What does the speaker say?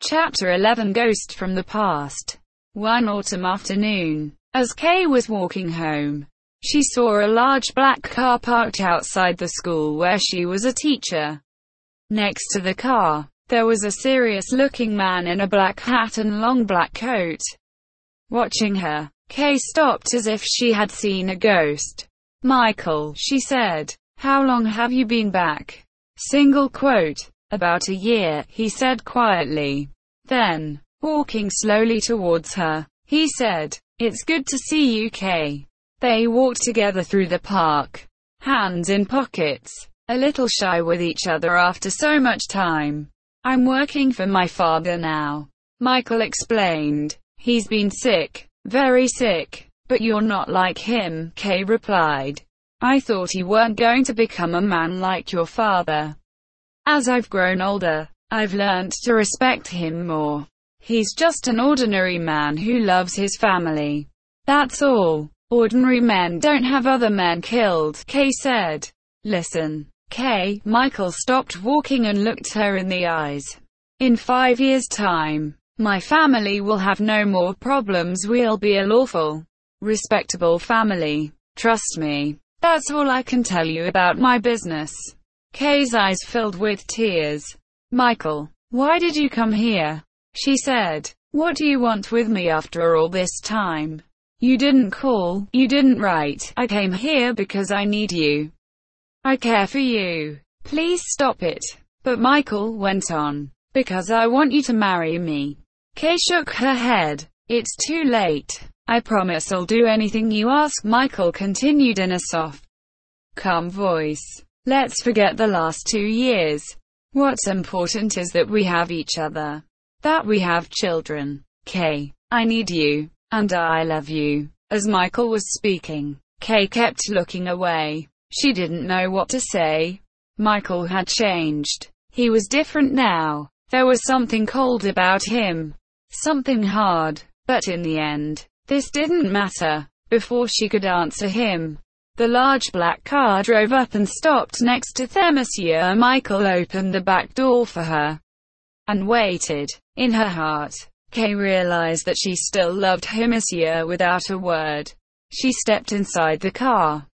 Chapter 11 Ghost from the Past. One autumn afternoon, as Kay was walking home, she saw a large black car parked outside the school where she was a teacher. Next to the car, there was a serious-looking man in a black hat and long black coat. Watching her, Kay stopped as if she had seen a ghost. "Michael," she said, "how long have you been back?" "About a year," he said quietly. Then, walking slowly towards her, he said, "It's good to see you, Kay." They walked together through the park, hands in pockets, a little shy with each other after so much time. "I'm working for my father now," Michael explained. "He's been sick, very sick." "But you're not like him," Kay replied. "I thought you weren't going to become a man like your father. As I've grown older, I've learned to respect him more. He's just an ordinary man who loves his family. That's all. Ordinary men don't have other men killed," Kay said. "Listen, Kay." Michael stopped walking and looked her in the eyes. "In 5 years' time, my family will have no more problems. We'll be a lawful, respectable family. Trust me. That's all I can tell you about my business." Kay's eyes filled with tears. "Michael, why did you come here?" she said. "What do you want with me after all this time? You didn't call, you didn't write. I came here because I need you. I care for you. Please stop it." "But," Michael went on, "because I want you to marry me." Kay shook her head. "It's too late. I promise I'll do anything you ask," Michael continued in a soft, calm voice. "Let's forget the last 2 years. What's important is that we have each other. That we have children. Kay, I need you. And I love you." As Michael was speaking, Kay kept looking away. She didn't know what to say. Michael had changed. He was different now. There was something cold about him. Something hard. But in the end, this didn't matter. Before she could answer him, the large black car drove up and stopped next to their. Monsieur Michael opened the back door for her and waited. In her heart, Kay realized that she still loved him. Monsieur, without a word, she stepped inside the car.